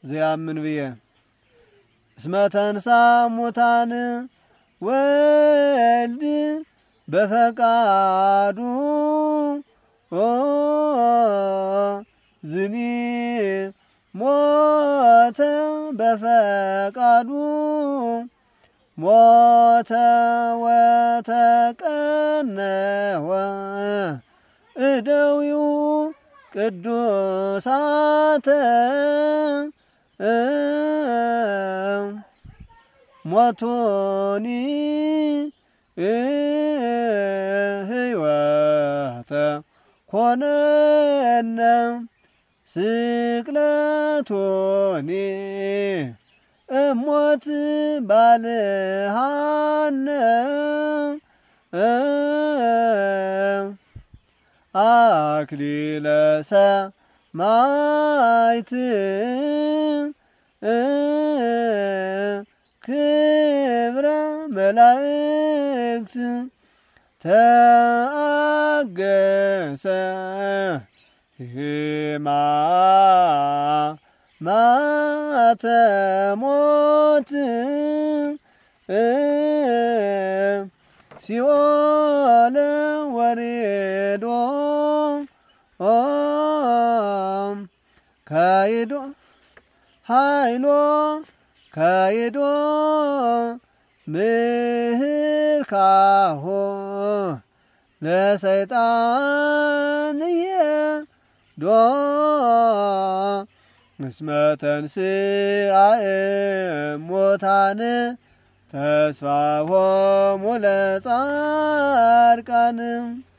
ዘያምን ብየ እስመ ተንሳ ሙታን ወልድ በፈቃዱ ዝኒ ሞተ በፈቃዱ ሞተ ወተቀነወ እደዊው ቅዱሳተ ሞቶኒ ህይወተ ኮነነ ስቅለቶኒ እሞት ባልሃነ አክሊለ ሰማዕት ክብረ መላእክት ተአገሰ ሕማማተ ሞት ሲኦል ወሪዶ ካይዶ ኃይሎ ካይዶ ምህርካሆ ለሰይጣንየ ዶ እስመ ተንሥአ እሙታን ተስፋሆሙ ለጻድቃን